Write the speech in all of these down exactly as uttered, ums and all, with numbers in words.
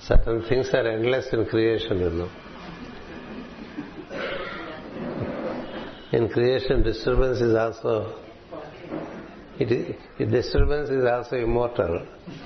Certain things are endless in creation, you know. In creation, disturbance is also it, it disturbance is also immortal.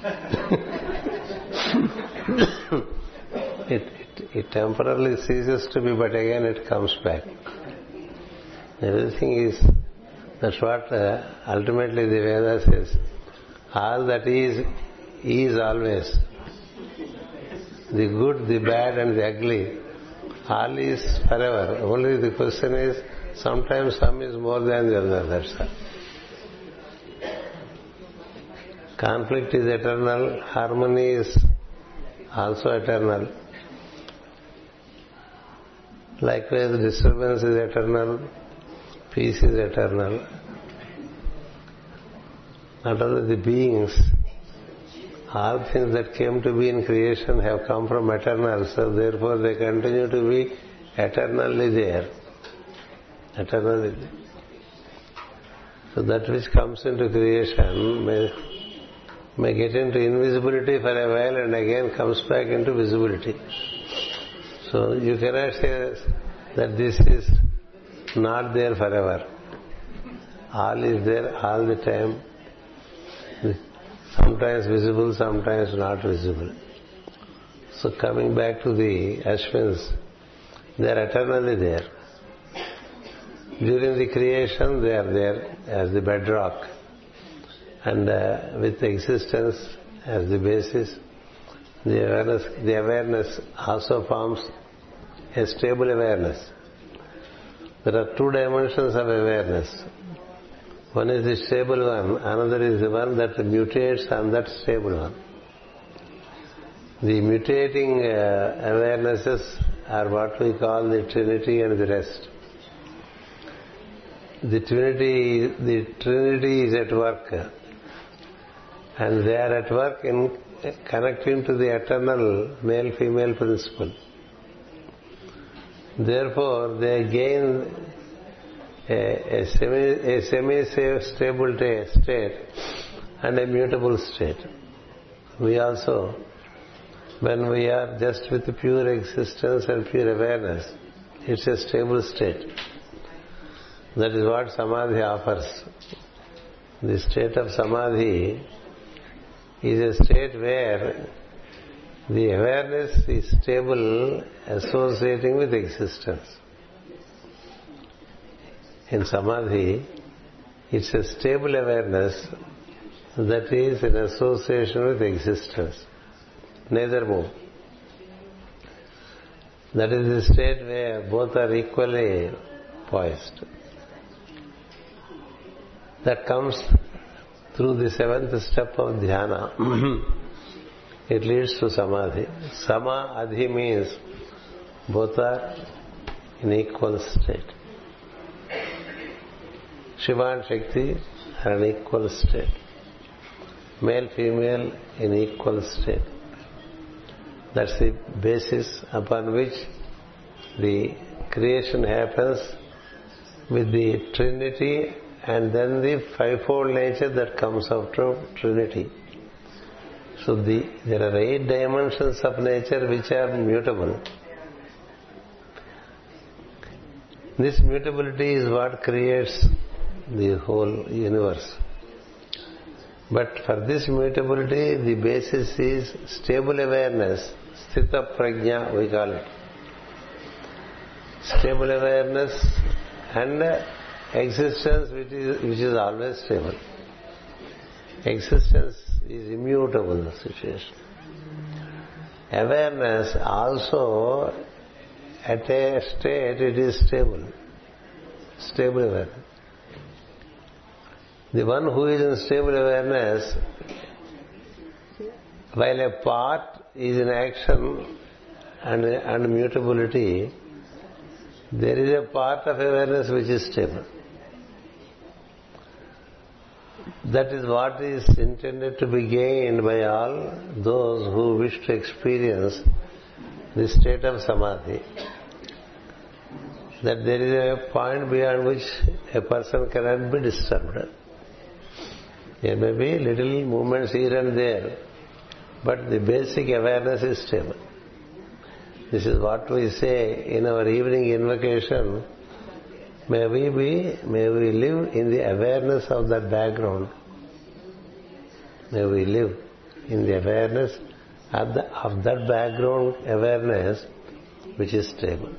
it, it it temporarily ceases to be, but again it comes back. Everything is, that's what uh, ultimately the Veda says. All that is, is always. The good, the bad and the ugly, all is forever. Only the question is, sometimes some is more than the other, that's all. Conflict is eternal, harmony is also eternal. Likewise, disturbance is eternal, peace is eternal. Not only the beings, all things that came to be in creation have come from eternal, so therefore they continue to be eternally there. Eternally there. So that which comes into creation may, may get into invisibility for a while and again comes back into visibility. So you cannot say that this is not there forever. All is there all the time. Sometimes visible, sometimes not visible. So coming back to the Ashwins, they are eternally there. During the creation, they are there as the bedrock, and uh, with existence as the basis, the awareness, the awareness also forms a stable awareness. There are two dimensions of awareness. One is the stable one, another is the one that mutates on that stable one. The mutating uh, awarenesses are what we call the Trinity and the rest. The Trinity, the Trinity is at work, and they are at work in connecting to the eternal male-female principle. Therefore, they gain a, a semi, a semi-stable state and a mutable state. We also, when we are just with pure existence and pure awareness, it's a stable state. That is what Samadhi offers. The state of Samadhi is a state where the awareness is stable, associating with existence. In Samadhi, it's a stable awareness that is in association with existence. Neither move. That is the state where both are equally poised. That comes through the seventh step of dhyana. It leads to samadhi. Sama adhi means both are in equal state. Shiva and Shakti are in equal state. Male, female in equal state. That's the basis upon which the creation happens with the Trinity and then the fivefold nature that comes out of Trinity. So the, there are eight dimensions of nature which are mutable. This mutability is what creates the whole universe. But for this mutability, the basis is stable awareness, sthita prajna we call it. Stable awareness and existence which is, which is always stable. Existence is immutable in the situation. Awareness also at a state it is stable. Stable awareness. The one who is in stable awareness, while a part is in action and, and mutability, there is a part of awareness which is stable. That is what is intended to be gained by all those who wish to experience the state of samadhi. That there is a point beyond which a person cannot be disturbed. There may be little movements here and there, but the basic awareness is stable. This is what we say in our evening invocation. May we be, may we live in the awareness of that background. May we live in the awareness of, the, of that background awareness which is stable.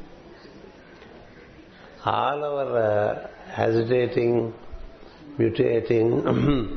All our uh, agitating, mutating,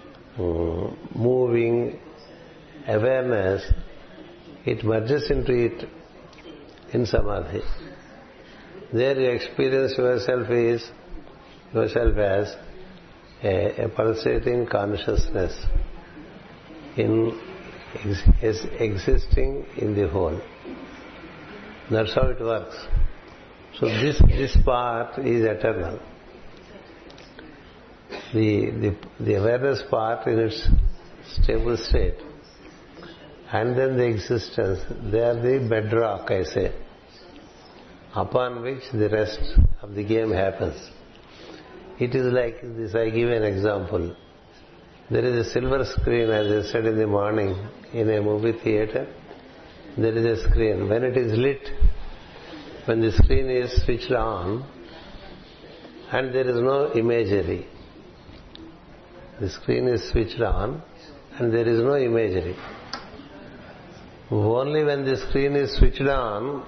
moving awareness, it merges into it in samadhi. There you experience yourself is yourself as a, a pulsating consciousness in ex, existing in the whole. That's how it works. So this this part is eternal. The, the the awareness part in its stable state, and then the existence, they are the bedrock, I say, upon which the rest of the game happens. It is like this. I give an example. There is a silver screen, as I said in the morning, in a movie theater. There is a screen. When it is lit, when the screen is switched on, and there is no imagery. The screen is switched on, and there is no imagery. Only when the screen is switched on,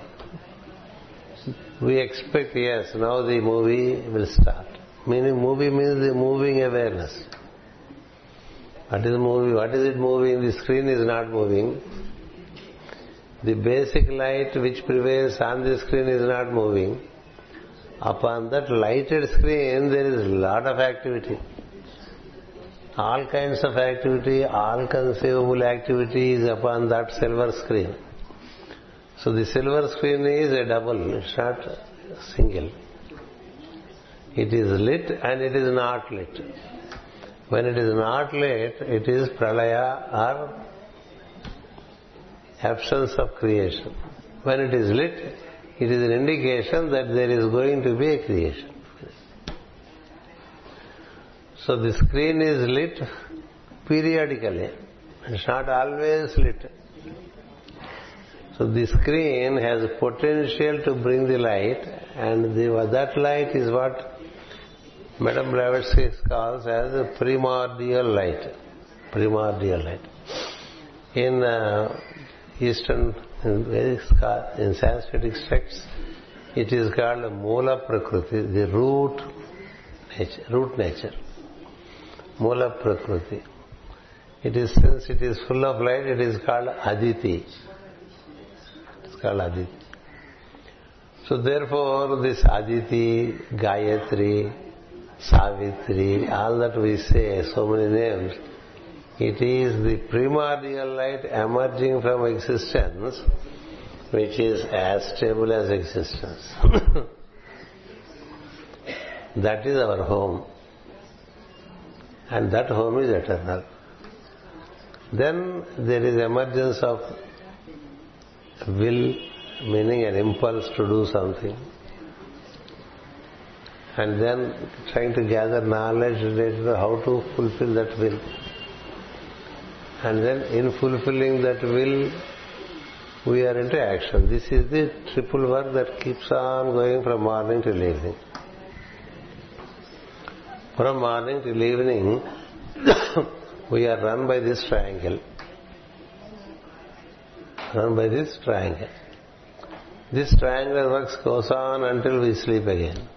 we expect, yes, now the movie will start. Meaning, movie means the moving awareness. What is movie? What is it moving? The screen is not moving. The basic light which prevails on the screen is not moving. Upon that lighted screen, there is a lot of activity. All kinds of activity, all conceivable activity is upon that silver screen. So the silver screen is a double, it's not single. It is lit and it is not lit. When it is not lit, it is pralaya or absence of creation. When it is lit, it is an indication that there is going to be a creation. So the screen is lit periodically. It's not always lit. So the screen has potential to bring the light, and the, that light is what Madame Blavatsky calls as a primordial light. Primordial light. In uh, Eastern, in, in Sanskrit texts, it is called Mula Prakriti, the root nature. Root nature. Mula Prakriti. It is, since it is full of light, it is called Aditi. It's called Aditi. So therefore, this Aditi, Gayatri, Savitri, all that we say, so many names, it is the primordial light emerging from existence, which is as stable as existence. That is our home. And that home is eternal. Then there is emergence of will, meaning an impulse to do something. And then trying to gather knowledge related to how to fulfill that will. And then in fulfilling that will, we are into action. This is the triple work that keeps on going from morning till evening. From morning till evening, we are run by this triangle. Run by this triangle. This triangular work goes on until we sleep again.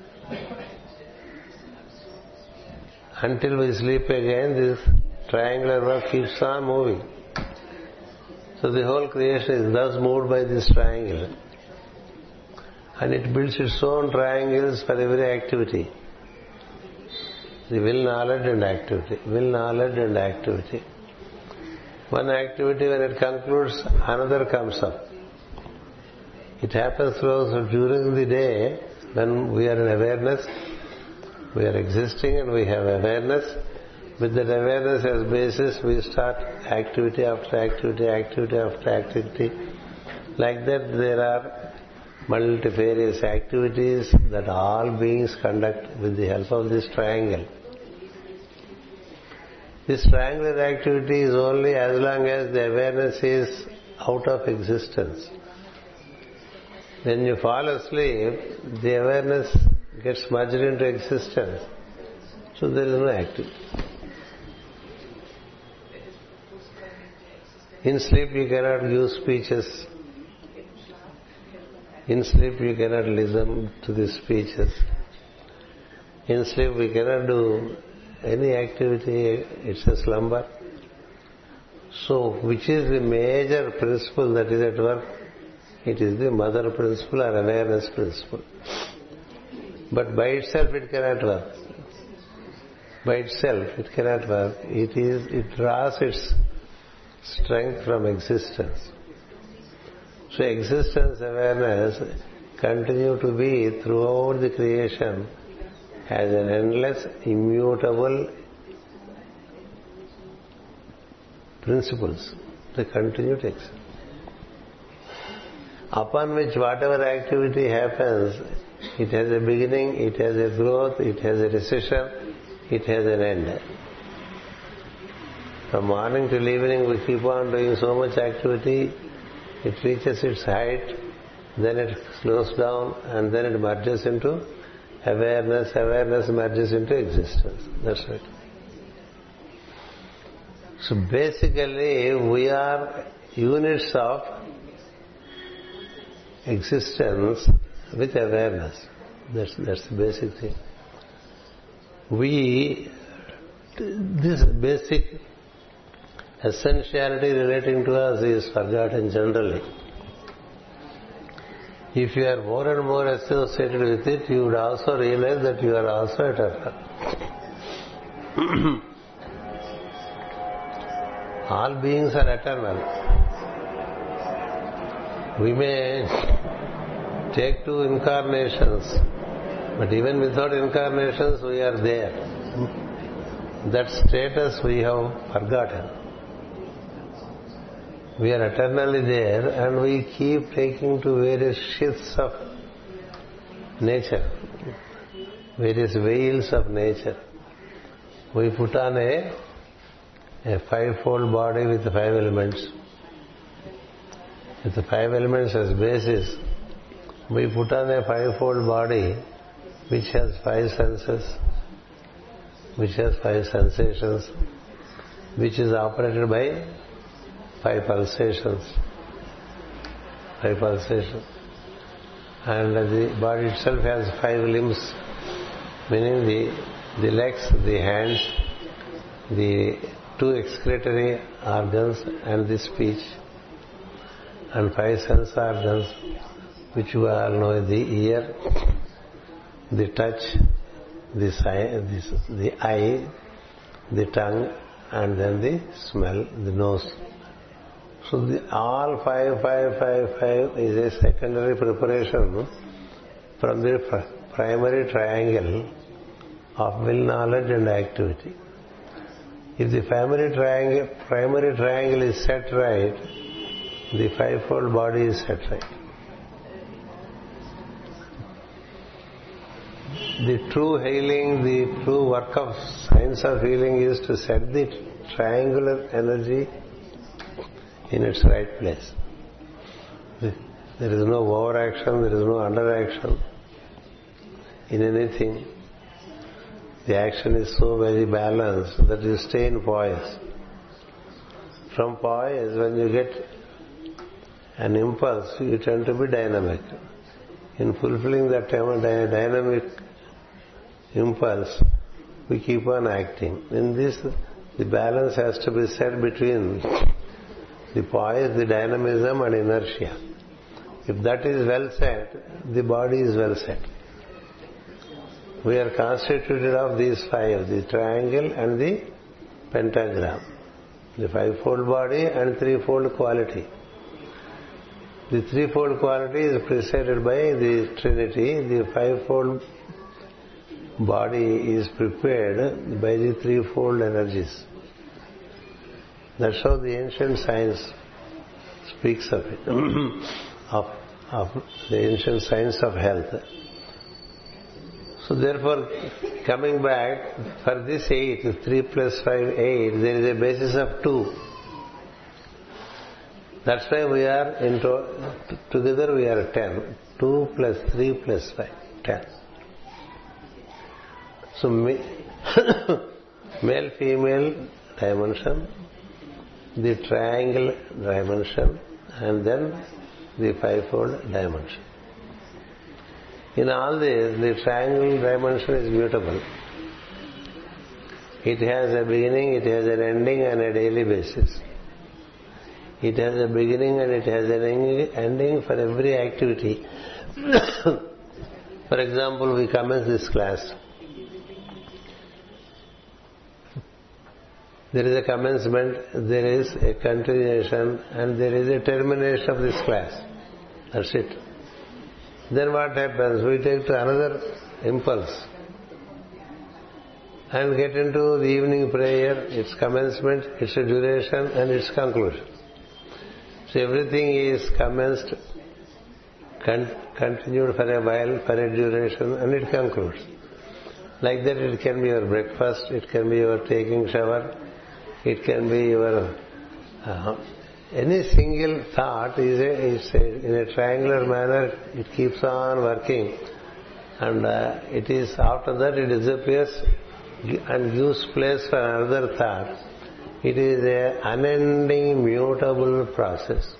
Until we sleep again, this triangular work keeps on moving. So the whole creation is thus moved by this triangle. And it builds its own triangles for every activity. The will, knowledge and activity. Will, knowledge and activity. One activity, when it concludes, another comes up. It happens throughout during the day when we are in awareness, we are existing and we have awareness. With that awareness as basis, we start activity after activity, activity after activity. Like that, there are multifarious activities that all beings conduct with the help of this triangle. This triangular activity is only as long as the awareness is out of existence. When you fall asleep, the awareness gets merged into existence. So there is no activity. In sleep you cannot give speeches. In sleep you cannot listen to the speeches. In sleep we cannot do any activity, it's a slumber. So which is the major principle that is at work? It is the mother principle or awareness principle. But by itself it cannot work. By itself it cannot work. It is, it draws its strength from existence. So existence awareness continue to be throughout the creation as an endless, immutable principles. They continue to exist. Upon which whatever activity happens, it has a beginning, it has a growth, it has a recession, it has an end. From morning till evening we keep on doing so much activity, it reaches its height, then it slows down, and then it merges into awareness, awareness merges into existence. That's right. So basically we are units of existence with awareness. That's, that's the basic thing. We, this basic essentiality relating to us is forgotten generally. If you are more and more associated with it, you would also realize that you are also eternal. All beings are eternal. We may take two incarnations, but even without incarnations we are there. That status we have forgotten. We are eternally there, and we keep taking to various shifts of nature, various veils of nature. We put on a, a five-fold body with the five elements. With the five elements as basis, we put on a five-fold body which has five senses, which has five sensations, which is operated by five pulsations. Five pulsations. And the body itself has five limbs, meaning the, the legs, the hands, the two excretory organs and the speech, and five sense organs, which you all know: the ear, the touch, the, the, the eye, the tongue, and then the smell, the nose. So the, all five, five, five, five is a secondary preparation from the pr- primary triangle of will, knowledge and activity. If the primary triangle, primary triangle is set right, the fivefold body is set right. The true healing, the true work of science of healing is to set the triangular energy in its right place. There is no overaction, there is no underaction in anything. The action is so very balanced that you stay in poise. From poise, when you get an impulse, you tend to be dynamic. In fulfilling that dynamic impulse, we keep on acting. In this, the balance has to be set between the poise, the dynamism and inertia. If that is well set, the body is well set. We are constituted of these five, the triangle and the pentagram, the fivefold body and threefold quality. The threefold quality is preceded by the Trinity. The fivefold body is prepared by the threefold energies. That's how the ancient science speaks of it, of, of the ancient science of health. So therefore, coming back, for this eight, three plus five, eight, there is a basis of two. That's why we are into, together we are ten. two plus three plus five, ten. So, male, female dimension, the triangle dimension, and then the fivefold dimension. In all this, the triangle dimension is mutable. It has a beginning, it has an ending on a daily basis. It has a beginning and it has an ending for every activity. For example, we commence this class. There is a commencement, there is a continuation, and there is a termination of this class. That's it. Then what happens? We take to another impulse and get into the evening prayer, its commencement, its duration, and its conclusion. So everything is commenced, con- continued for a while, for a duration, and it concludes. Like that, it can be your breakfast, it can be your taking shower, it can be your uh, any single thought is, a, is a, in a triangular manner. It keeps on working, and uh, it is after that it disappears and gives place for another thought. It is a unending, mutable process.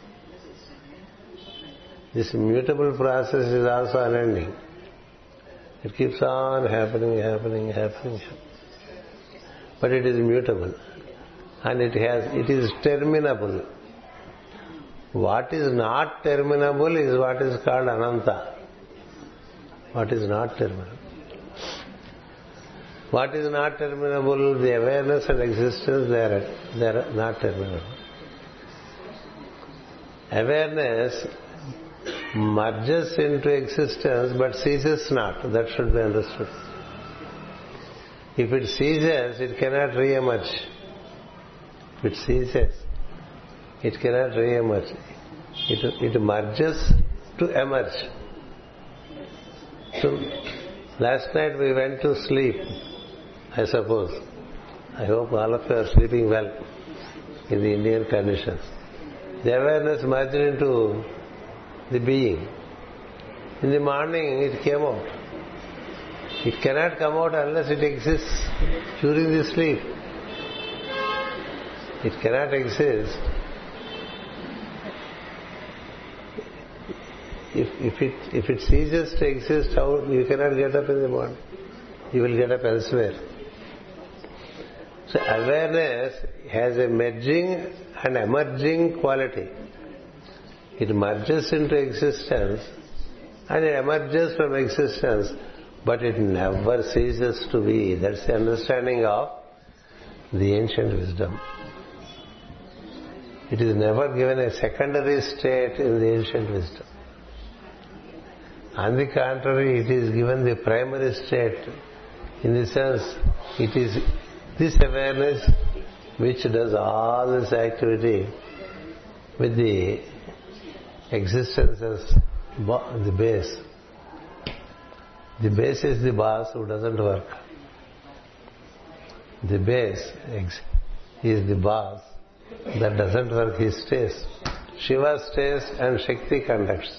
This mutable process is also unending. It keeps on happening, happening, happening, but it is mutable. And it has, it is terminable. What is not terminable is what is called Ananta. What is not terminable? What is not terminable? The awareness and existence, they are, they are not terminable. Awareness merges into existence but ceases not. That should be understood. If it ceases, it cannot re-emerge. If it ceases, it cannot re-emerge. It, it merges to emerge. So, last night we went to sleep, I suppose. I hope all of you are sleeping well in the Indian conditions. The awareness merged into the being. In the morning it came out. It cannot come out unless it exists during the sleep. It cannot exist. If, if it if it ceases to exist, how you cannot get up in the morning. You will get up elsewhere. So awareness has a merging and emerging quality. It merges into existence and it emerges from existence, but it never ceases to be. That's the understanding of the ancient wisdom. It is never given a secondary state in the ancient wisdom. On the contrary, it is given the primary state, in the sense it is this awareness which does all this activity with the existence as the base. The base is the boss who doesn't work. The base is the boss that doesn't work, he stays. Shiva stays and Shakti conducts.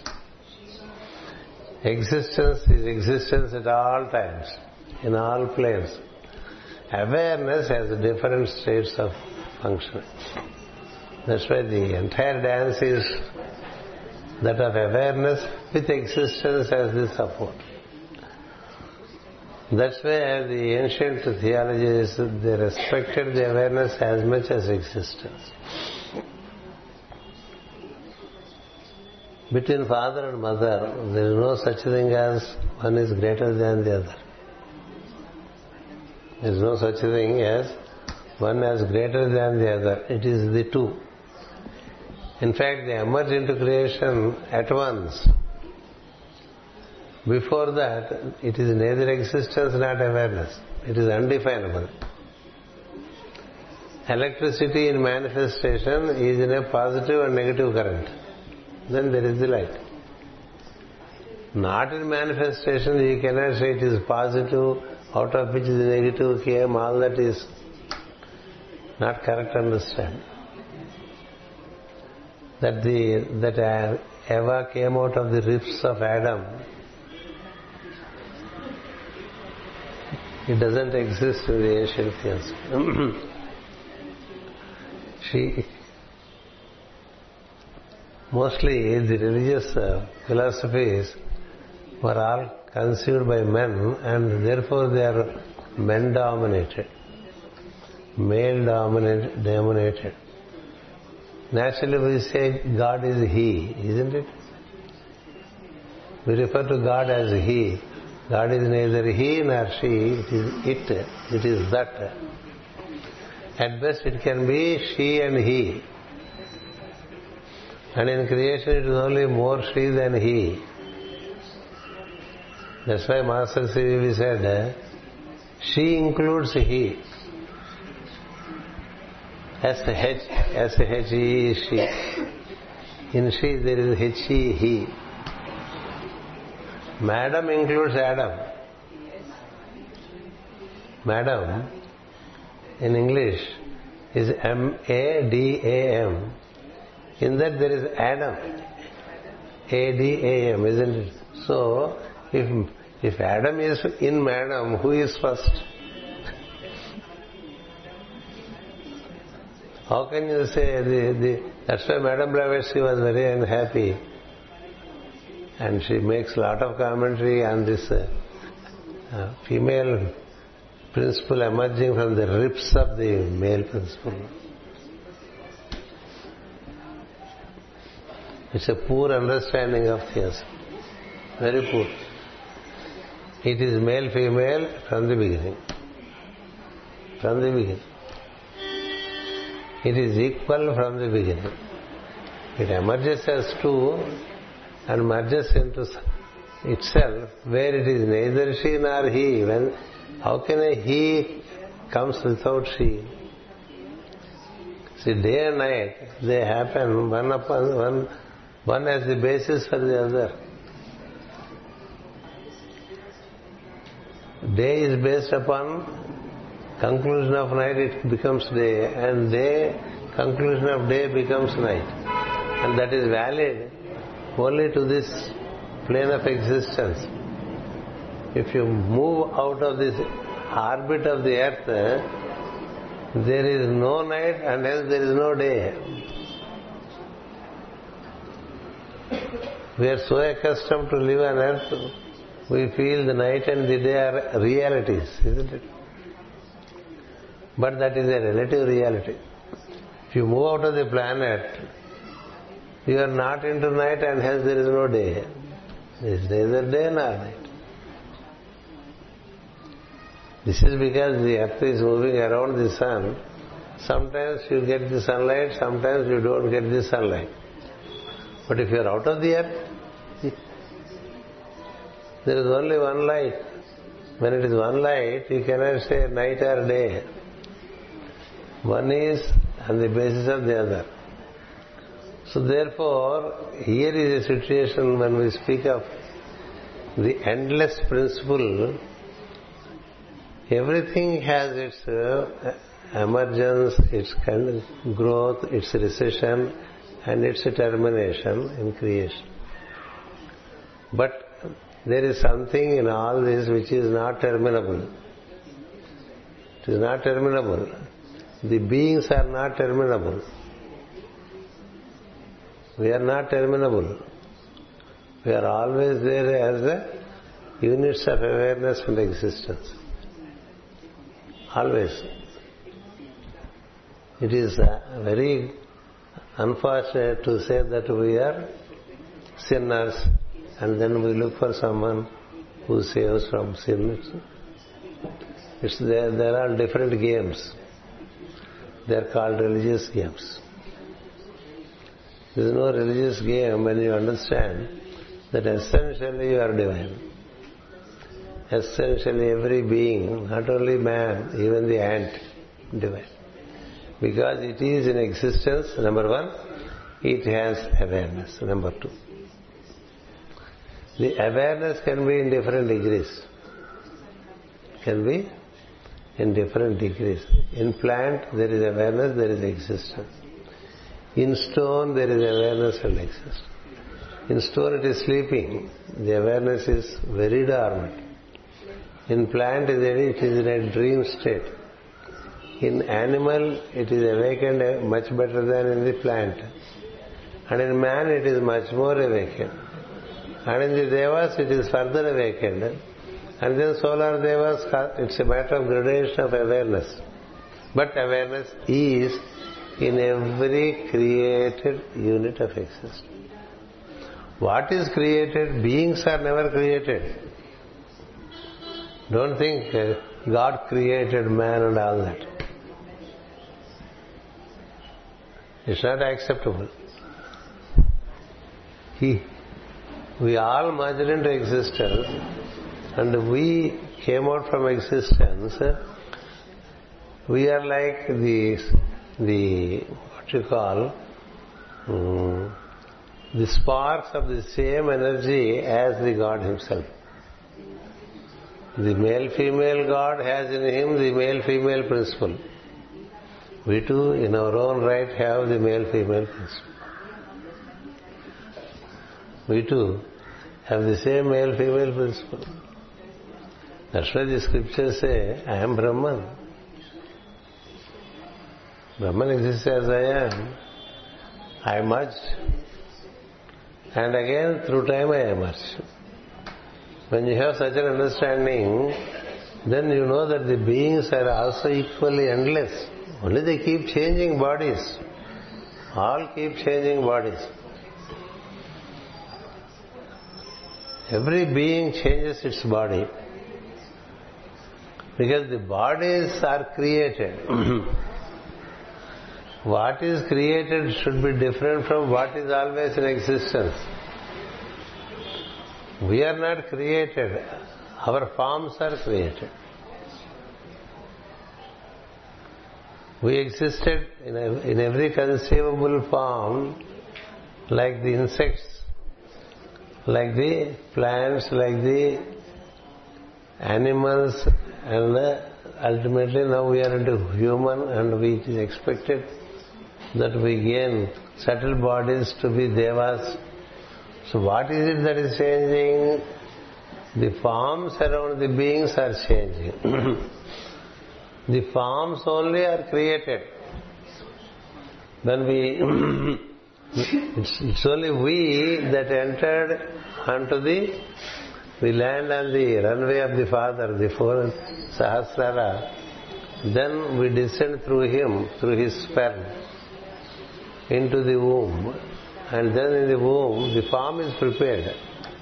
Existence is existence at all times, in all planes. Awareness has different states of functioning. That's why the entire dance is that of awareness with existence as the support. That's why the ancient theologies, they respected the awareness as much as existence. Between father and mother, there is no such thing as one is greater than the other. There is no such thing as one as greater than the other. It is the two. In fact, they emerge into creation at once. Before that, it is neither existence nor awareness. It is undefinable. Electricity in manifestation is in a positive and negative current. Then there is the light. Not in manifestation, you cannot say it is positive out of which the negative came, all that is not correct understand. That the that Eva came out of the ribs of Adam, it doesn't exist in the ancient theology. She mostly the religious uh, philosophies were all conceived by men, and therefore they are men dominated, male dominated, dominated. Naturally we say God is He, isn't it? We refer to God as He. God is neither He nor She, it is it, it is that. At best it can be She and He. And in creation it is only more She than He. That's why Master C V V said, she includes He. S H, S H E is she. In she there is H E, He. Madam includes Adam. Madam in English is M A D A M. In that there is Adam. A D A M, isn't it? So, if if Adam is in Madam, who is first? How can you say the, the that's why Madame Blavatsky was very unhappy, and she makes a lot of commentary on this uh, uh, female principle emerging from the ribs of the male principle. It's a poor understanding of theism, very poor. It is male female from the beginning, from the beginning. It is equal from the beginning. It emerges as two and merges into itself where it is neither she nor he. When, how can a he comes without she? See, day and night, they happen one upon one, one as the basis for the other. Day is based upon conclusion of night, it becomes day, and day, conclusion of day becomes night. And that is valid only to this plane of existence. If you move out of this orbit of the earth, there is no night and hence there is no day. We are so accustomed to live on earth, we feel the night and the day are realities, isn't it? But that is a relative reality. If you move out of the planet, you are not into night and hence there is no day. There is neither day nor night. This is because the earth is moving around the sun. Sometimes you get the sunlight, sometimes you don't get the sunlight. But if you are out of the earth, there is only one light. When it is one light, you cannot say night or day. One is on the basis of the other. So therefore, here is a situation when we speak of the endless principle, everything has its uh, emergence, its growth, its recession, and its termination in creation. But there is something in all this which is not terminable. It is not terminable. The beings are not terminable. We are not terminable. We are always there as a units of awareness and existence. Always. It is very unfortunate to say that we are sinners and then we look for someone who saves from sin. It's there, there are different games. They are called religious games. There is no religious game when you understand that essentially you are divine. Essentially every being, not only man, even the ant, divine. Because it is in existence, number one, it has awareness, number two. The awareness can be in different degrees. can be in different degrees. In plant, there is awareness, there is existence. In stone, there is awareness and existence. In stone, it is sleeping. The awareness is very dormant. In plant, it is in a dream state. In animal, it is awakened much better than in the plant. And in man, it is much more awakened. And in the devas, it is further awakened. And then solar devas, it's a matter of gradation of awareness. But awareness is in every created unit of existence. What is created? Beings are never created. Don't think uh, God created man and all that. It's not acceptable. He, we all merged into existence, and we came out from existence. We are like the, the what you call, um, the sparks of the same energy as the God himself. The male-female God has in him the male-female principle. We too, in our own right, have the male-female principle. We too have the same male-female principle. That's why the scriptures say, I am Brahman. Brahman exists as I am. I emerged. And again, through time, I emerged. When you have such an understanding, then you know that the beings are also equally endless. Only they keep changing bodies. All keep changing bodies. Every being changes its body. Because the bodies are created. What is created should be different from what is always in existence. We are not created. Our forms are created. We existed in, a, in every conceivable form, like the insects, like the plants, like the animals, and uh, ultimately now we are into human, and we it is expected that we gain subtle bodies to be devas. So what is it that is changing? The forms around the beings are changing. The forms only are created. When we, it's, it's only we that entered onto the, we land on the runway of the Father, the fourth Sahasrara. Then we descend through him, through his sperm, into the womb. And then in the womb, the form is prepared.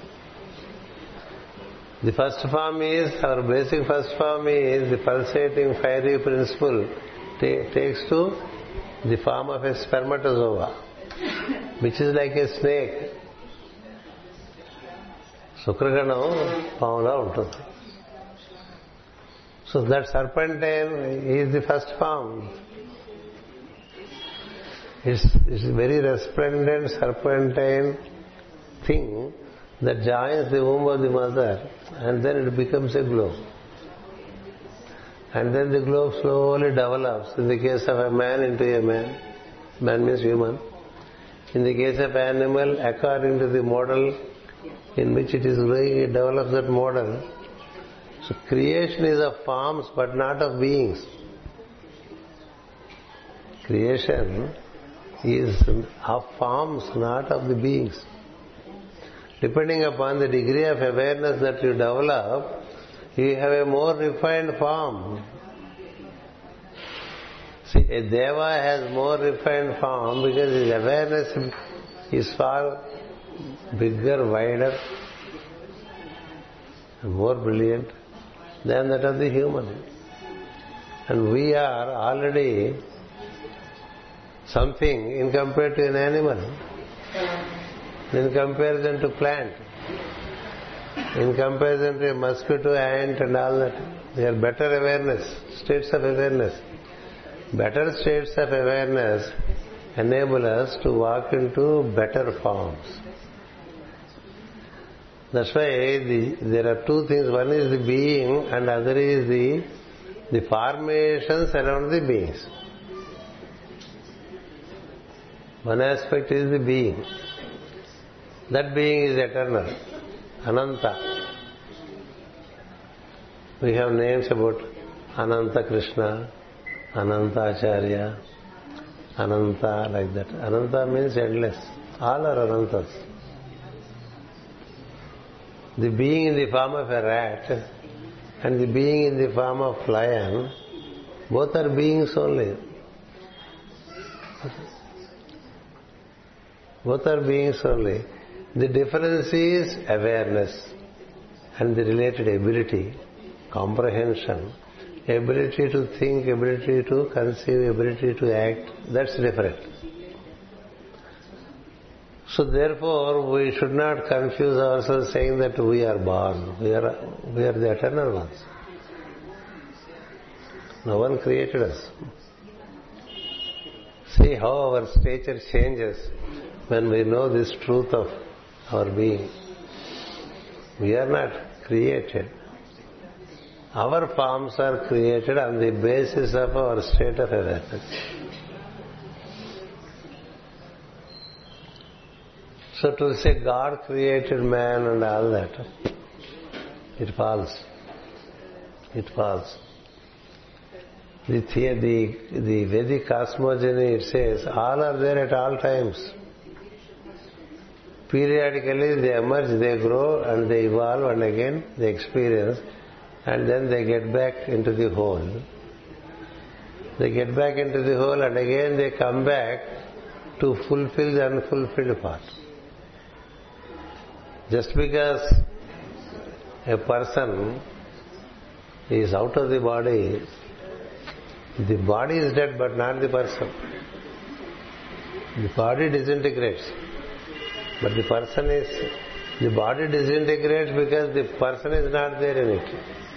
The first form is, our basic first form is the pulsating fiery principle t- takes to the form of a spermatozoa, which is like a snake. Sukraganam paamula untundi. So that serpentine is the first form. It's, it's a very resplendent serpentine thing that joins the womb of the mother, and then it becomes a globe. And then the globe slowly develops. In the case of a man, into a man. Man means human. In the case of animal, according to the model in which it is growing, it develops that model. So creation is of forms but not of beings. Creation is of forms, not of the beings. Depending upon the degree of awareness that you develop, you have a more refined form. See, a deva has more refined form because his awareness is far bigger, wider, more brilliant than that of the human. And we are already something in compared to an animal, in comparison to plant, in comparison to a mosquito, ant and all that. They are better awareness, states of awareness. Better states of awareness enable us to walk into better forms. That's why the, there are two things. One is the being and other is the the formations around the beings. One aspect is the being. That being is eternal. Ananta. We have names about Ananta Krishna, Ananta Acharya, Ananta, like that. Ananta means endless. All are Anantas. The being in the form of a rat and the being in the form of lion, both are beings only. Both are beings only. The difference is awareness and the related ability, comprehension, ability to think, ability to conceive, ability to act. That's different. So therefore, we should not confuse ourselves saying that we are born. We are, we are the eternal ones. No one created us. See how our stature changes when we know this truth of our being. We are not created. Our forms are created on the basis of our state of awareness. So to say God created man and all that, it falls. It falls. The, the, the Vedic cosmogony, it says, all are there at all times. Periodically they emerge, they grow and they evolve and again they experience and then they get back into the whole. They get back into the whole and again they come back to fulfill the unfulfilled part. Just because a person is out of the body, the body is dead but not the person. The body disintegrates. But the person is, the body disintegrates because the person is not there in it.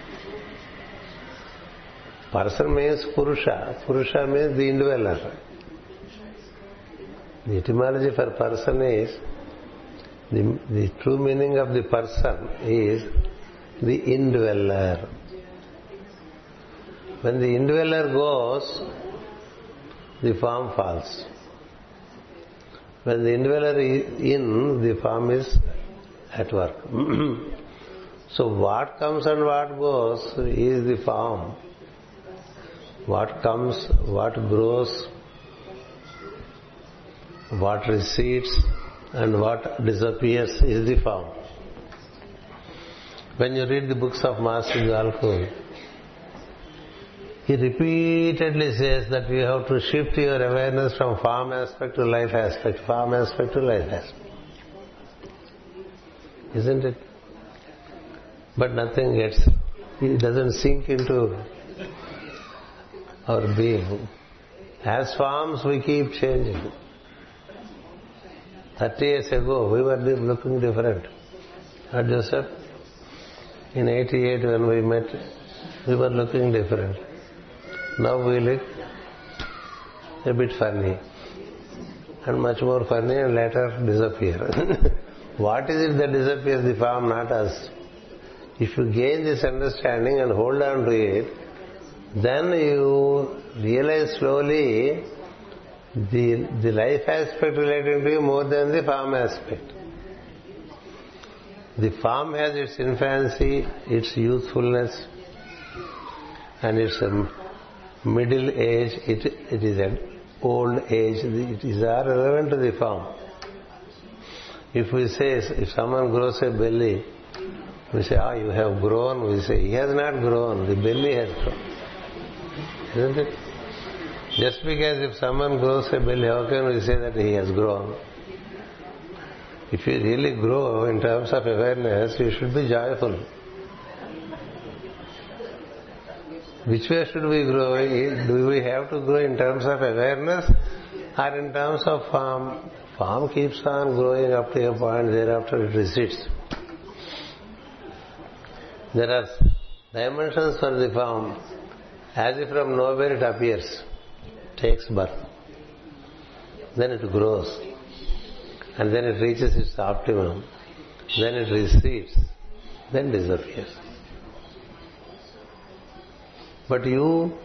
Person means Purusha. Purusha means the indweller. The etymology for person is, the, the true meaning of the person is the indweller. When the indweller goes, the form falls. When the indweller is in, the form is at work. So what comes and what goes is the form. What comes, what grows, what recedes, and what disappears is the form. When you read the books of Master Jalku, he repeatedly says that you have to shift your awareness from form aspect to life aspect, form aspect to life aspect. Isn't it? But nothing gets, it doesn't sink into our being. As forms we keep changing. Thirty years ago we were looking different. Not Joseph? In eighty-eight when we met, we were looking different. Now we look a bit funny and much more funny and later disappear. What is it that disappears? The form, not us. If you gain this understanding and hold on to it, then you realize slowly the, the life aspect relating to you more than the form aspect. The form has its infancy, its youthfulness, and its um, middle age, it, it is an old age, it is all relevant to the form. If we say, if someone grows a belly, we say, ah, you have grown. We say, he has not grown, the belly has grown. Isn't it? Just because if someone grows a belly, how can we say that he has grown? If you really grow in terms of awareness, you should be joyful. Which way should we grow? Do we have to grow in terms of awareness or in terms of form? Form keeps on growing up to a point, thereafter it recedes. There are dimensions for the form. As if from nowhere it appears, takes birth. Then it grows. And then it reaches its optimum. then it recedes, then disappears. But you,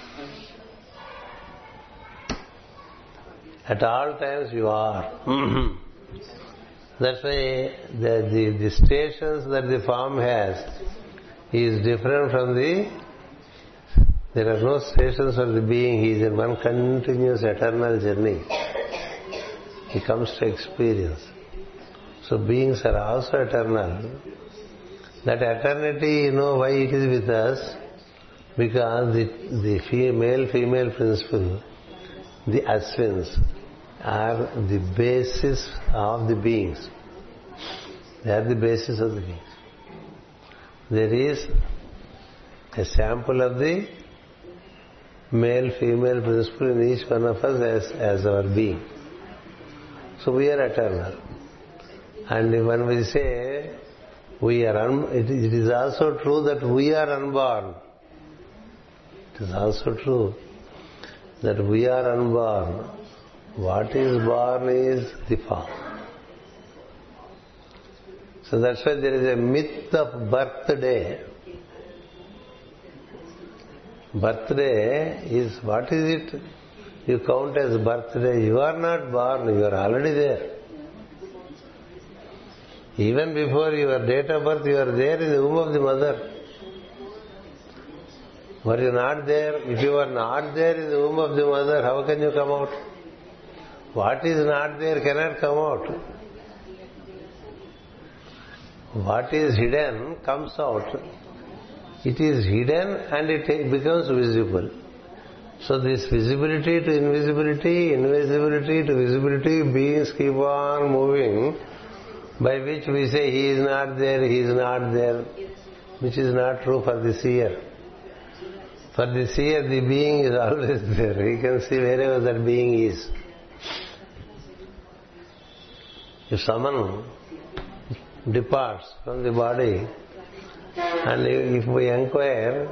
at all times you are. That's why the, the, the stations that the form has is different from the, there are no stations of the being. He is in one continuous eternal journey. He comes to experience. So beings are also eternal. That eternity, you know why it is with us? Because the, the female, female principle, the Aswins, are the basis of the beings. They are the basis of the beings. There is a sample of the male-female principle in each one of us as, as our being. So we are eternal. And when we say we are, un, it, it is also true that we are unborn. It is also true that we are unborn. What is born is the form. So that's why there is a myth of birthday. Birthday is, what is it you count as birthday? You are not born, you are already there. Even before your date of birth, you are there in the womb of the mother. Were you not there? If you are not there in the womb of the mother, how can you come out? What is not there cannot come out. What is hidden comes out. It is hidden and it becomes visible. So this visibility to invisibility, invisibility to visibility, beings keep on moving, by which we say he is not there, he is not there, which is not true for the seer. For the seer, the being is always there. He can see wherever that being is. If someone departs from the body, and if we inquire,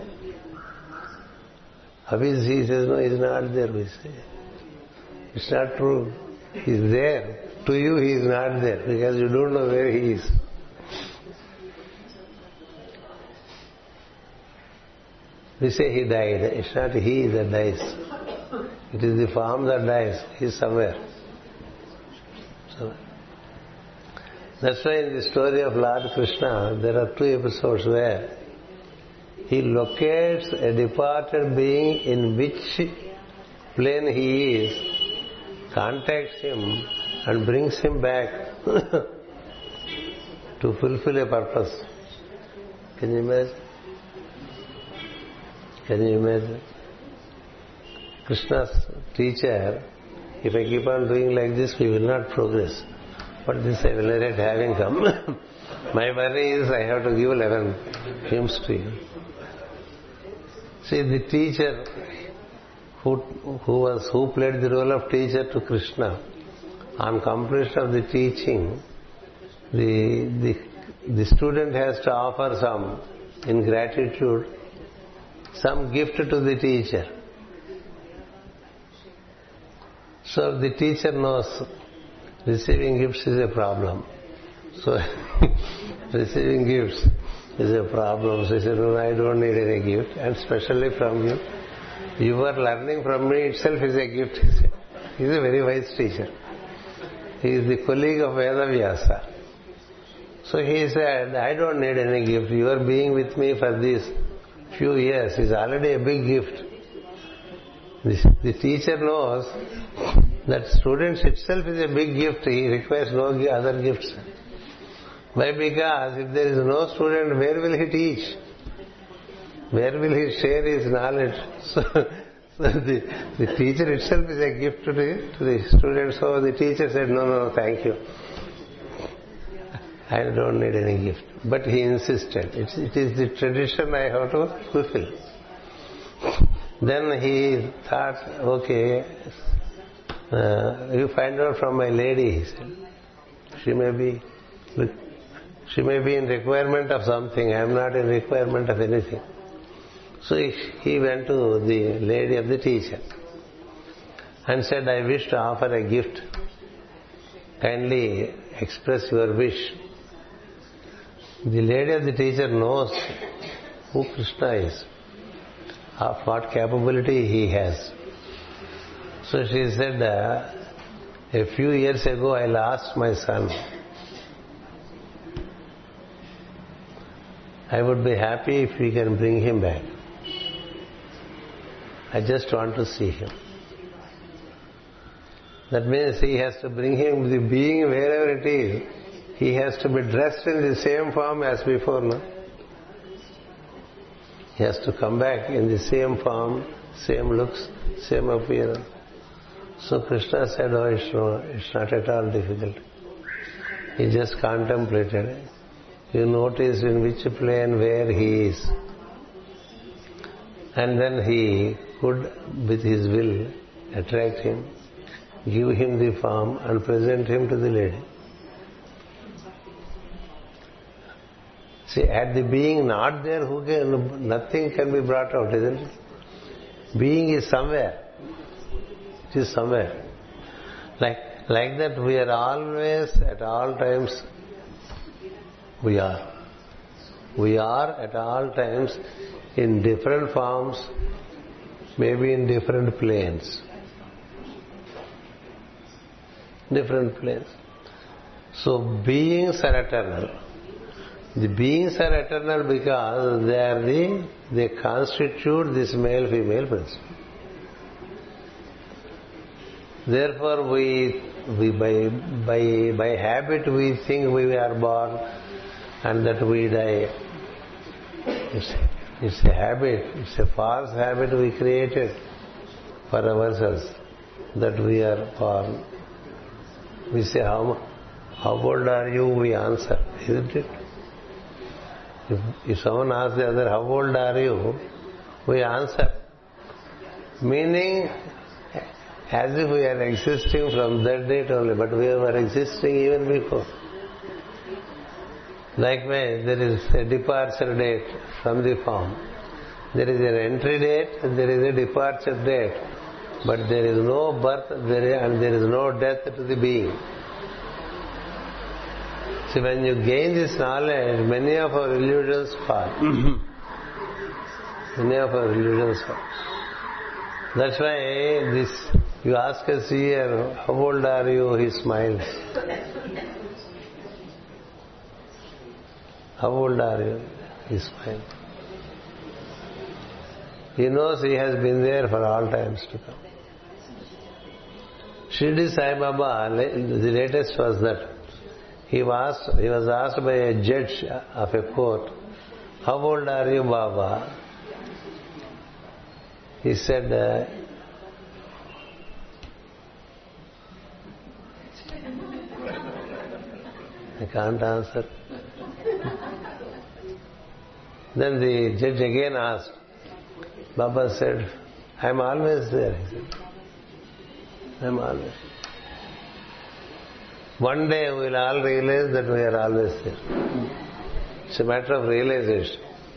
how is he? He says, no, he is not there, we say. It's not true. He is there. To you, he is not there, because you don't know where he is. We say he died. It's not he that dies. It is the form that dies. He is somewhere. So, that's why in the story of Lord Krishna, there are two episodes where he locates a departed being in which plane he is, contacts him and brings him back to fulfill a purpose. Can you imagine? Can you imagine? Krishna's teacher, if I keep on doing like this, we will not progress. But this I will narrate having come. My worry is I have to give eleven hymns to you. See, the teacher who who was who played the role of teacher to Krishna, on completion of the teaching, the the the student has to offer some, in gratitude, some gift to the teacher. So the teacher knows receiving gifts is a problem. So receiving gifts is a problem. So he said, no, I don't need any gift, and especially from you. Your learning from me itself is a gift, he said. He is a very wise teacher. He is the colleague of Vedavyasa. So he said, I don't need any gift. Your being with me for these few years is already a big gift. The, the teacher knows that students itself is a big gift. He requires no other gifts. Why? Because if there is no student, where will he teach? Where will he share his knowledge? So, so the, the teacher itself is a gift to the, to the students. So the teacher said, no, no, thank you. I don't need any gift. But he insisted. It's, it is the tradition I have to fulfill. Then he thought, okay, uh, you find out from my lady, he said. She may be, she may be in requirement of something. I am not in requirement of anything. So he went to the lady of the teacher and said, I wish to offer a gift. Kindly express your wish. The lady of the teacher knows who Krishna is, of what capability he has. So she said, uh, a few years ago I lost my son. I would be happy if we can bring him back. I just want to see him. That means he has to bring him, the being wherever it is, he has to be dressed in the same form as before, no? He has to come back in the same form, same looks, same appearance. So Krishna said, oh, it's, no, it's not at all difficult. He just contemplated. You notice in which plane where he is. And then he could, with his will, attract him, give him the form and present him to the lady. See, at the being not there, who can, nothing can be brought out, isn't it? Being is somewhere. It is somewhere. Like, like that we are always, at all times, we are. We are at all times in different forms, maybe in different planes. Different planes. So beings are eternal. The beings are eternal because they are the, they constitute this male-female principle. Therefore we, we by, by, by habit we think we are born and that we die. It's, it's a habit, it's a false habit we created for ourselves that we are born. We say, how, how old are you? We answer, isn't it? If, if someone asks the other, how old are you? We answer. Meaning, as if we are existing from that date only, but we were existing even before. Likewise, there is a departure date from the form. There is an entry date and there is a departure date. But there is no birth there is, and there is no death to the being. So when you gain this knowledge, many of our illusions fall. Many of our illusions fall. That's why this, you ask a seer, how old are you? He smiles. How old are you? He smiles. He knows he has been there for all times to come. Shirdi Sai Baba, the latest was that he was he was asked by a judge of a court, how old are you, Baba? He said, uh, I can't answer. Then the judge again asked. Baba said, I'm always there. He said, I'm always. One day we will all realize that we are always there. It's a matter of realization.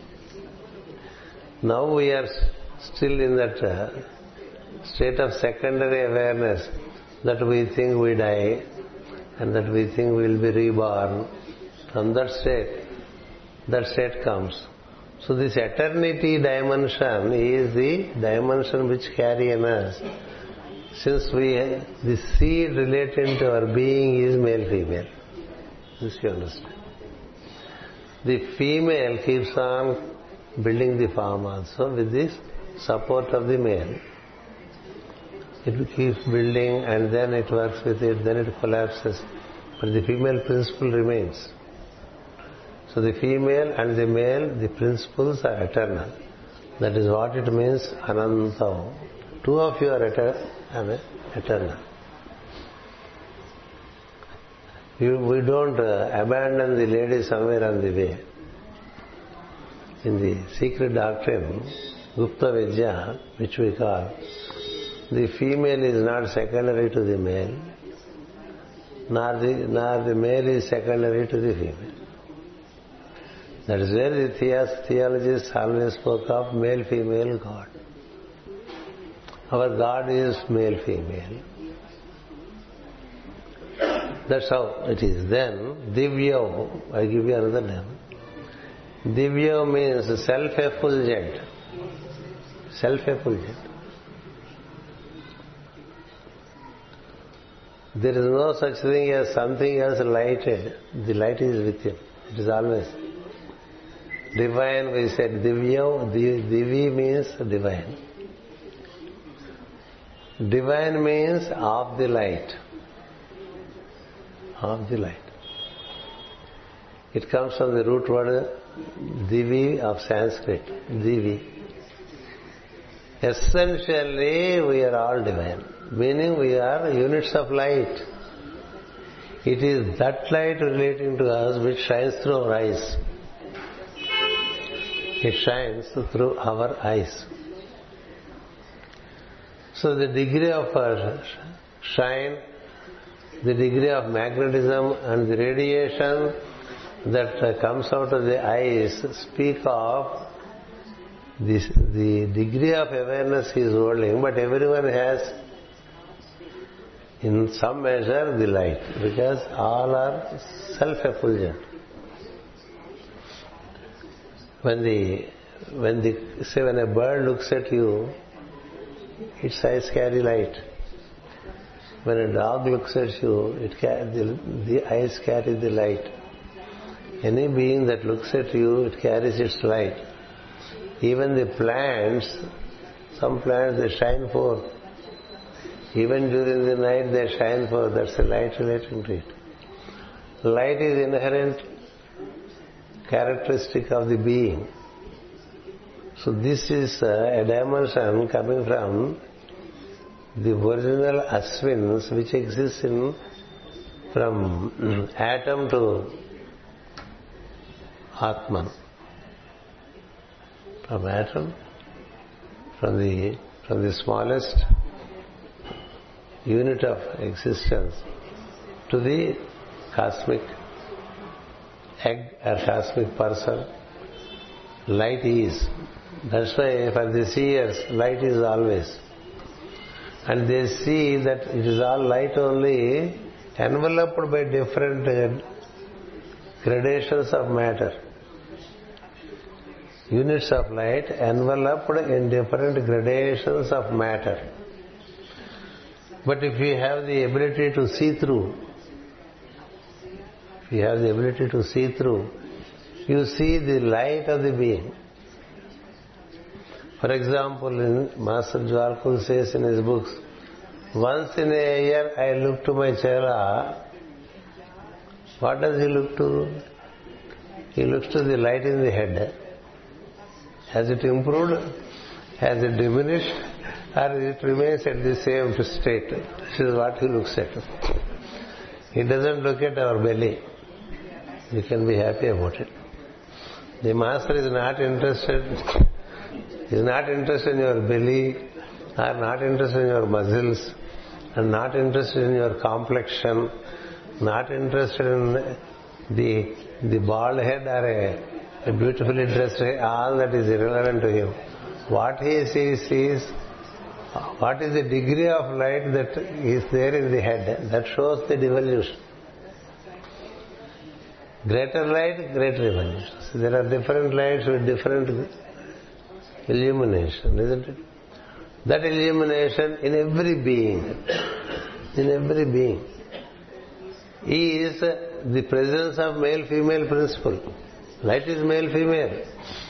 Now we are still in that uh, state of secondary awareness that we think we die and that we think we will be reborn. From that state, that state comes. So this eternity dimension is the dimension which carry in us. Since we, the seed related to our being is male-female. This you understand. The female keeps on building the form also with this support of the male. It keeps building and then it works with it, then it collapses. But the female principle remains. So the female and the male, the principles are eternal. That is what it means, Ananta. Two of you are eternal. You, we don't uh, abandon the lady somewhere on the way. In the secret doctrine, Gupta Vidya, which we call, the female is not secondary to the male, nor the, nor the male is secondary to the female. That is where the theologists always spoke of male-female God. Our God is male-female. That's how it is. Then, Divya, I give you another name. Divya means self-effulgent. Self-effulgent. There is no such thing as something else lighted. The light is with you. It is always. Divine, we said Divya, Divi means divine. Divine means of the light. Of the light. It comes from the root word Divi of Sanskrit. Divi. Essentially, we are all divine. Meaning we are units of light. It is that light relating to us which shines through our eyes. It shines through our eyes. So the degree of our shine, the degree of magnetism and the radiation that comes out of the eyes speak of this, the degree of awareness he is holding, but everyone has in some measure the light, because all are self-effulgent. When the when the say when a bird looks at you, its eyes carry light. When a dog looks at you, it the, the eyes carry the light. Any being that looks at you, it carries its light. Even the plants, some plants they shine forth. Even during the night they shine forth. That's the light relating to it. Light is inherent characteristic of the being. So this is a dimension coming from the original aswins which exists in from atom to Atman. From atom, from the from the smallest unit of existence to the cosmic egg or cosmic person, light is. That's why for the seers, light is always. And they see that it is all light only, enveloped by different gradations of matter. Units of light enveloped in different gradations of matter. But if you have the ability to see through, if you have the ability to see through, you see the light of the being. For example, in Master Jwalkul says in his books, once in a year I look to my chela. What does he look to? He looks to the light in the head. Has it improved? Has it diminished? Or it remains at the same state? This is what he looks at. He doesn't look at our belly. We can be happy about it. The master is not interested. He is not interested in your belly, or not interested in your muscles, and not interested in your complexion, not interested in the the bald head or a, a beautifully dressed head. All that is irrelevant to him. What he sees is what is the degree of light that is there in the head. That shows the devolution. Greater light, greater evolution. So there are different lights with different illumination, isn't it? That illumination in every being, in every being, is the presence of male-female principle. Light is male-female.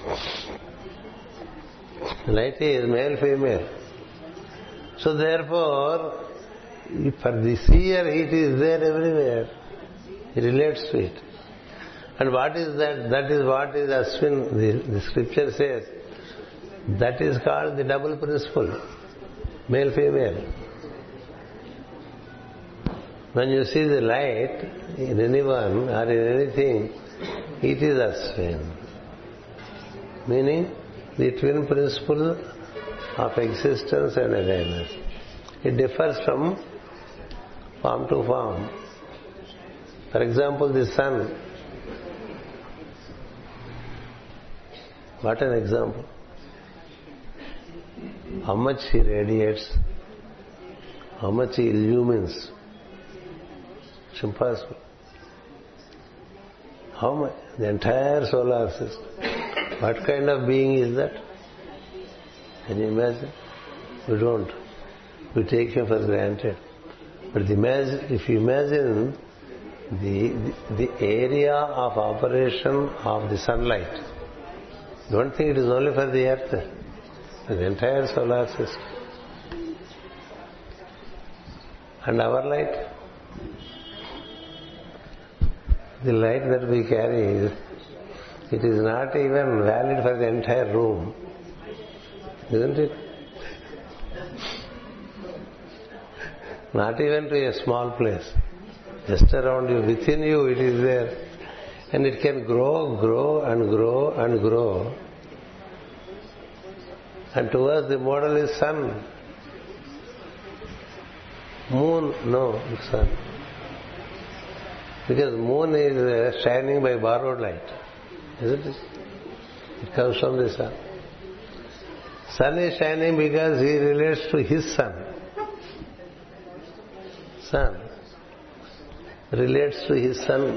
Light is male-female. So therefore, for the seer, it is there everywhere. He relates to it. And what is that? That is what is Aswin, the, the scripture says. That is called the double principle, male-female. When you see the light in anyone or in anything, it is Aswin. Meaning the twin principle of existence and awareness. It differs from form to form. For example, the sun. What an example. How much he radiates, how much he illumines. It's impossible. How much? The entire solar system. What kind of being is that? Can you imagine? We don't. We take him for granted. But the imagine, if you imagine the, the, the area of operation of the sunlight, don't think it is only for the earth. The entire solar system. And our light, the light that we carry, it is not even valid for the entire room. Isn't it? Not even to a small place. Just around you, within you it is there. And it can grow, grow and grow and grow. And to us the model is sun. Moon, no, sun. Because moon is shining by borrowed light. Isn't it? It comes from the sun. Sun is shining because he relates to his sun. Sun relates to his sun.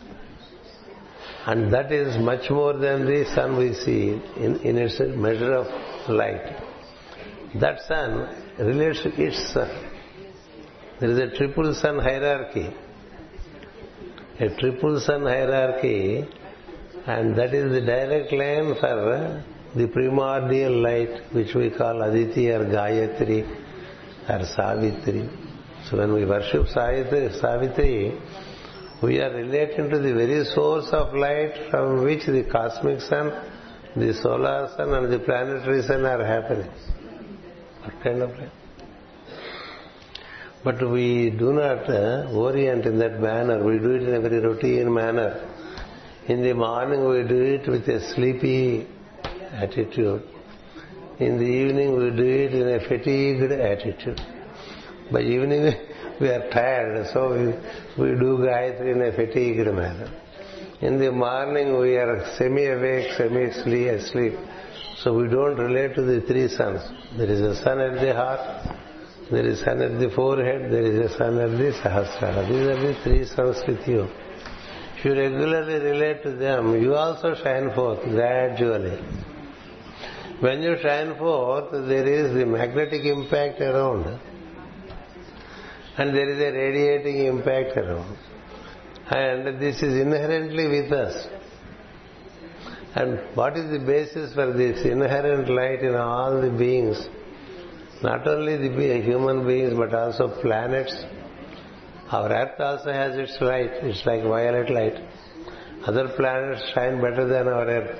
And that is much more than the sun we see in, in its measure of light. That sun relates to its sun. There is a triple sun hierarchy. A triple sun hierarchy, and that is the direct line for the primordial light, which we call Aditi or Gayatri or Savitri. So when we worship Savitri, we are relating to the very source of light from which the cosmic sun, the solar sun and the planetary sun are happening. What kind of light? But we do not uh, orient in that manner. We do it in a very routine manner. In the morning we do it with a sleepy attitude. In the evening we do it in a fatigued attitude. By evening we are tired, so we, we do Gayatri in a fatigued manner. In the morning we are semi-awake, semi-asleep. So we don't relate to the three suns. There is a sun at the heart, there is sun at the forehead, there is a sun at the Sahasrara. These are the three suns with you. If you regularly relate to them, you also shine forth gradually. When you shine forth, there is the magnetic impact around. And there is a radiating impact around. And this is inherently with us. And what is the basis for this inherent light in all the beings? Not only the human beings, but also planets. Our earth also has its light. It's like violet light. Other planets shine better than our earth.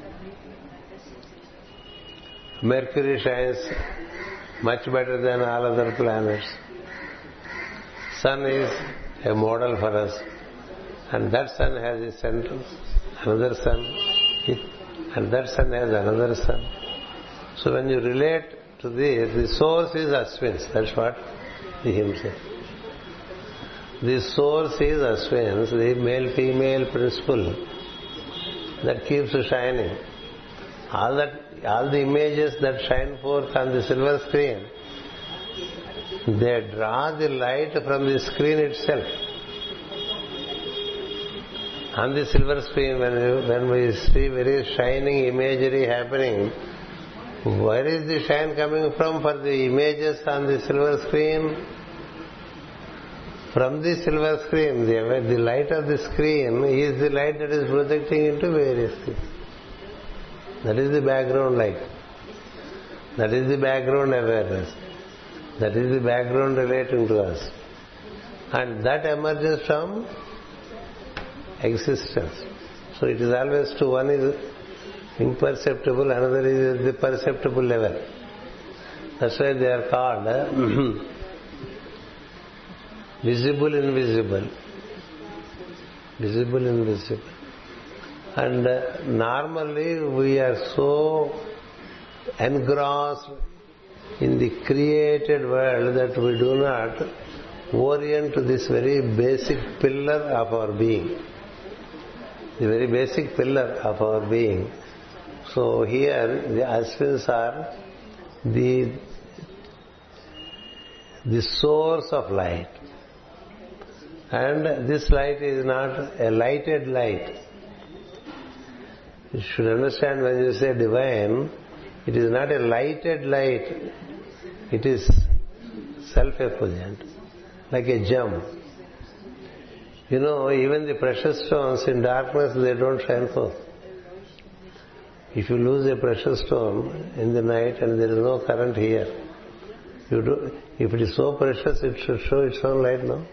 Mercury shines much better than all other planets. Sun is a model for us. And that sun has a center, another sun, and that sun has another sun. So when you relate to this, the source is Ashwins. That's what the hymn says. The source is Ashwins, the male-female principle that keeps shining. All that, all the images that shine forth on the silver screen, they draw the light from the screen itself. On the silver screen, when we, when we see very shining imagery happening, where is the shine coming from for the images on the silver screen? From the silver screen, the, the light of the screen is the light that is projecting into various things. That is the background light. That is the background awareness. That is the background relating to us. And that emerges from existence. So it is always two. One is imperceptible, another is the perceptible level. That's why they are called uh, visible invisible. Visible invisible. And uh, normally we are so engrossed in the created world that we do not orient to this very basic pillar of our being. The very basic pillar of our being. So here the Ashwins are the the source of light. And this light is not a lighted light. You should understand, when you say divine, it is not a lighted light. It is self-effulgent, like a gem. You know, even the precious stones in darkness, they don't shine forth. If you lose a precious stone in the night and there is no current here, you do, if it is so precious, it should show its own light, no?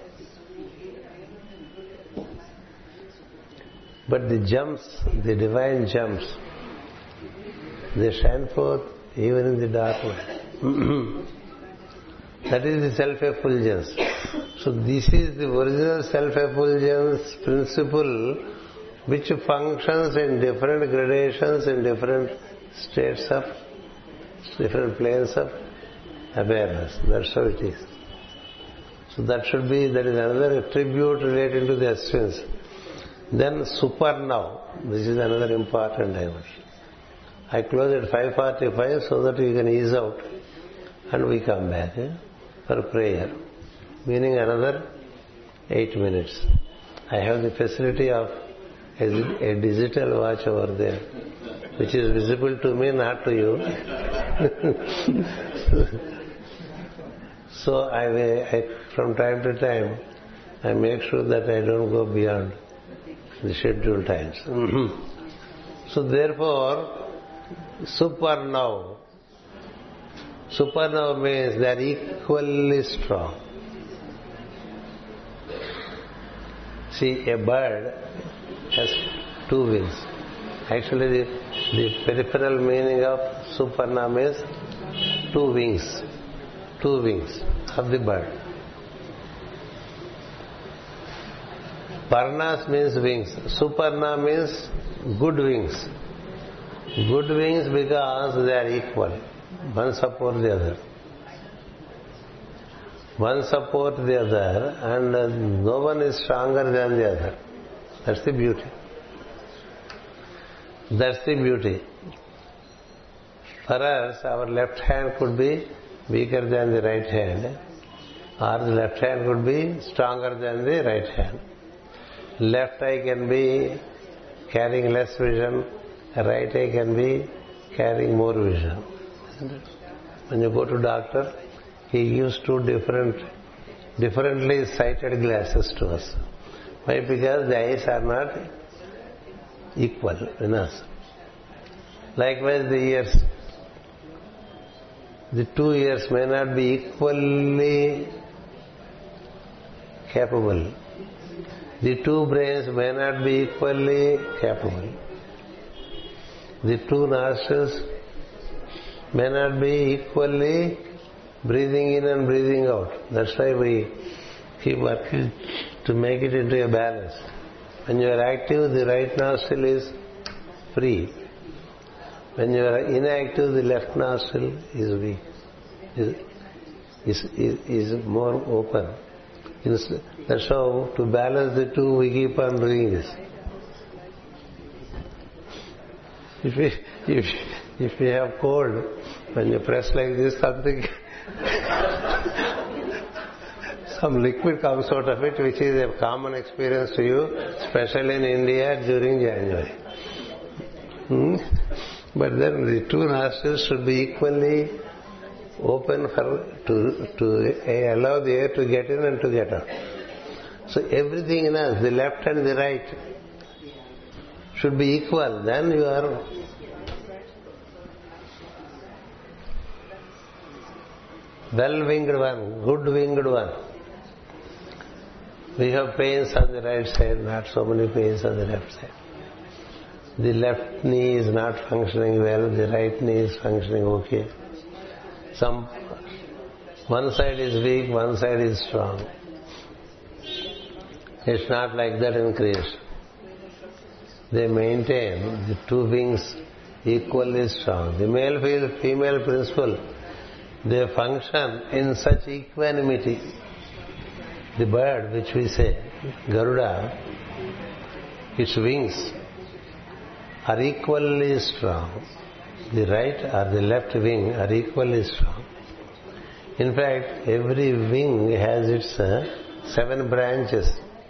But the gems, the divine gems, they shine forth even in the darkness. That is the self-effulgence. So this is the original self-effulgence principle, which functions in different gradations, in different states of, different planes of awareness. That's how it is. So that should be, that is another attribute relating to the essence. Then super now. This is another important dimension. I close at five forty-five so that you can ease out and we come back eh, for prayer. Meaning another eight minutes. I have the facility of a, a digital watch over there, which is visible to me, not to you. So I, I, from time to time, I make sure that I don't go beyond the scheduled times. So therefore, super now. Super now means they are equally strong. See, a bird has two wings. Actually, the, the peripheral meaning of supernam is two wings. Two wings of the bird. Parnas means wings. Suparna means good wings. Good wings because they are equal. One support the other. One support the other, and no one is stronger than the other. That's the beauty. That's the beauty. For us, our left hand could be weaker than the right hand, or the left hand could be stronger than the right hand. Left eye can be carrying less vision, right eye can be carrying more vision. When you go to doctor, he gives two different, differently sighted glasses to us. Why? Because the eyes are not equal in us. Likewise, the ears. The two ears may not be equally capable. The two brains may not be equally capable. The two nostrils may not be equally breathing in and breathing out. That's why we keep working to make it into a balance. When you are active, the right nostril is free. When you are inactive, the left nostril is weak, is, is, is, is more open. That's how, to balance the two, we keep on doing this. If we, if, if we have cold, when you press like this, something, some liquid comes out of it, which is a common experience to you, especially in India during January. Hmm? But then the two nostrils should be equally open for to to allow the air to get in and to get out. So everything in us, the left and the right, should be equal. Then you are well-winged one, good-winged one. We have pains on the right side, not so many pains on the left side. The left knee is not functioning well, the right knee is functioning okay. Some one side is weak, one side is strong. It's not like that in creation. They maintain the two wings equally strong. The male female principle, they function in such equanimity. The bird, which we say, Garuda, its wings are equally strong. The right or the left wing are equally strong. In fact, every wing has its uh, seven branches.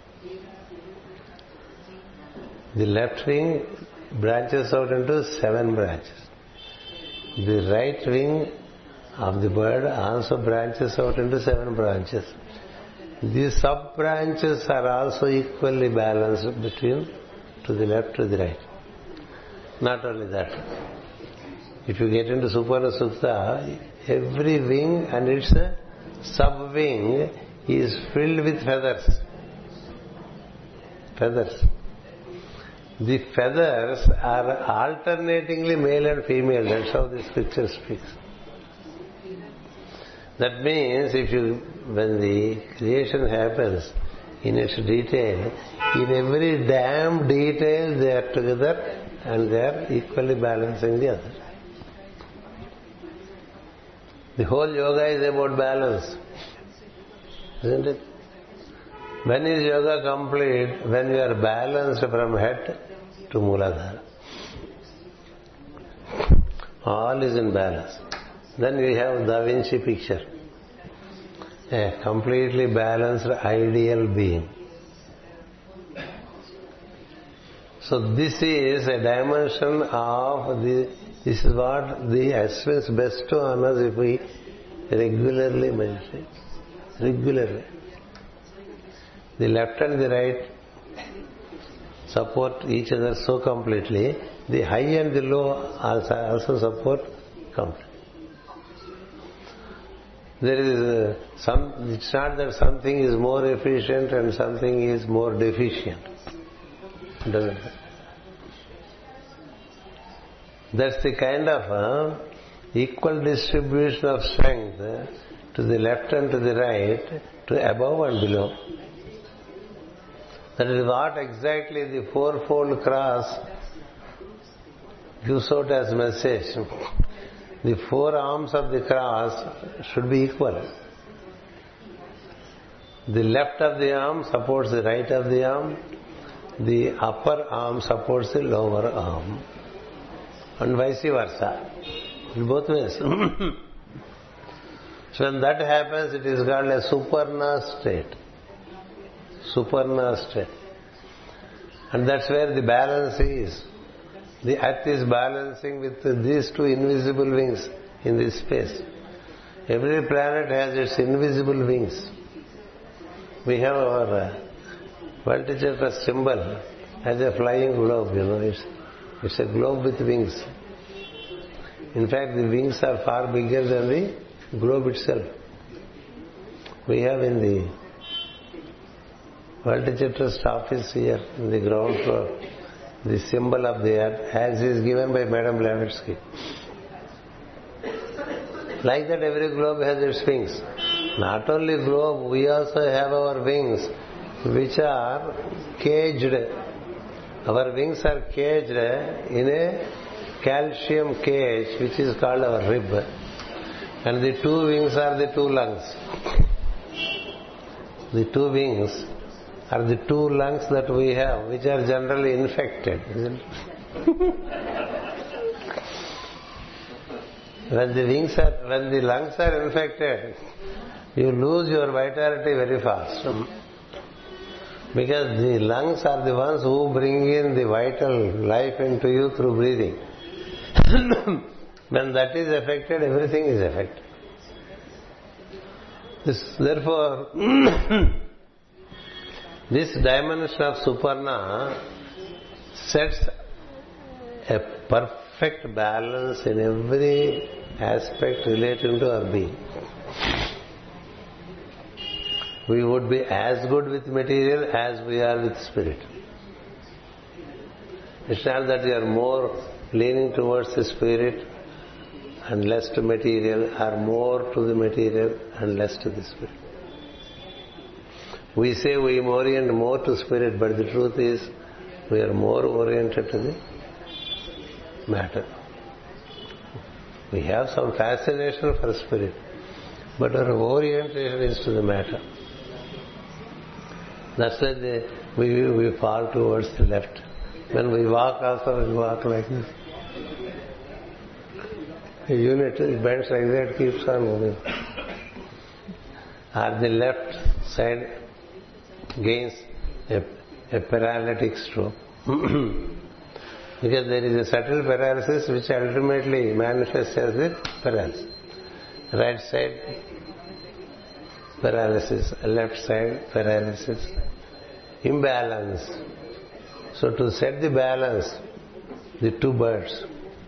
The left wing branches out into seven branches. The right wing of the bird also branches out into seven branches. The sub branches are also equally balanced between to the left to the right. Not only that, if you get into Suparna Sukta, every wing and its sub wing is filled with feathers. Feathers. The feathers are alternatingly male and female. That's how the scripture speaks. That means if you, when the creation happens in its detail, in every damn detail they are together and they are equally balancing the other. The whole yoga is about balance, isn't it? When is yoga complete? When you are balanced from head to Mooladhara. All is in balance. Then we have Da Vinci picture. A completely balanced ideal being. So this is a dimension of the, this is what the essence bestow on us if we regularly meditate. Regularly. The left and the right support each other so completely. The high and the low also, also support completely. There is uh, some, it's not that something is more efficient and something is more deficient. Doesn't it? That's the kind of uh, equal distribution of strength uh, to the left and to the right, to above and below. That is what exactly the fourfold cross gives out as message. The four arms of the cross should be equal. The left of the arm supports the right of the arm. The upper arm supports the lower arm. And vice versa. In both ways. So when that happens, it is called a Suparna state. Suparna state. And that's where the balance is. The earth is balancing with these two invisible wings in this space. Every planet has its invisible wings. We have our uh, Valtichakra symbol as a flying globe, you know. It's, it's a globe with wings. In fact, the wings are far bigger than the globe itself. We have in the Valtichakra office here in the ground floor the symbol of the earth as is given by Madame Blavatsky. Like that, every globe has its wings. Not only globe, we also have our wings which are caged. Our wings are caged in a calcium cage which is called our rib. And the two wings are the two lungs. The two wings are the two lungs that we have, which are generally infected, isn't it? When the wings are, when the lungs are infected, you lose your vitality very fast. Because the lungs are the ones who bring in the vital life into you through breathing. When that is affected, everything is affected. This, therefore, this dimension of Suparna sets a perfect balance in every aspect relating to our being. We would be as good with material as we are with spirit. It's not that we are more leaning towards the spirit and less to material, or more to the material and less to the spirit. We say we orient more to spirit, but the truth is we are more oriented to the matter. We have some fascination for spirit, but our orientation is to the matter. That's why they, we, we fall towards the left. When we walk also, we walk like this. A unit, it bends like that, keeps on moving. Or the left side gains a, a paralytic stroke. Because there is a subtle paralysis which ultimately manifests as a paralysis. Right side paralysis, left side paralysis, imbalance. So to set the balance, the two birds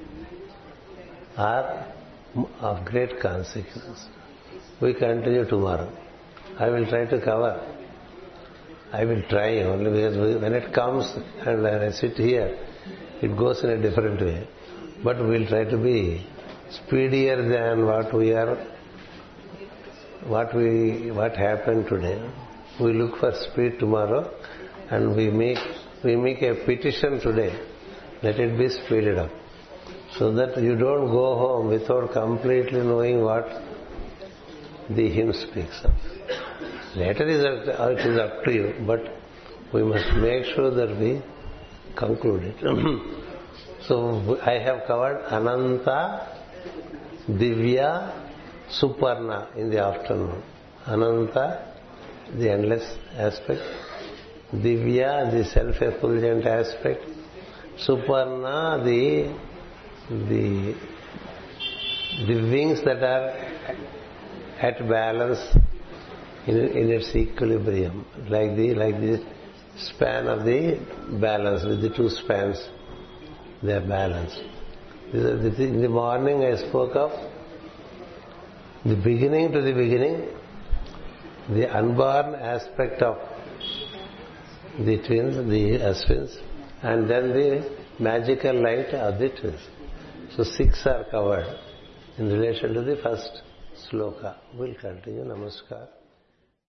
are of great consequence. We continue tomorrow. I will try to cover. I will try only because when it comes and when I sit here, it goes in a different way. But we will try to be speedier than what we are, what we, what happened today. We look for speed tomorrow, and we make we make a petition today. Let it be speeded up, so that you don't go home without completely knowing what the hymn speaks of. Later is up, it is up to you, but we must make sure that we conclude it. So I have covered Ananta, Divya, Suparna in the afternoon. Ananta, the endless aspect. Divya, the self-effulgent aspect. Suparna, the the the wings that are at balance in, in its equilibrium, like the like the span of the balance with the two spans, they are balanced. In the morning I spoke of the beginning to the beginning, the unborn aspect of the twins, the Ashwins, and then the magical light of the twins. So six are covered in relation to the first sloka. We'll continue. Namaskar.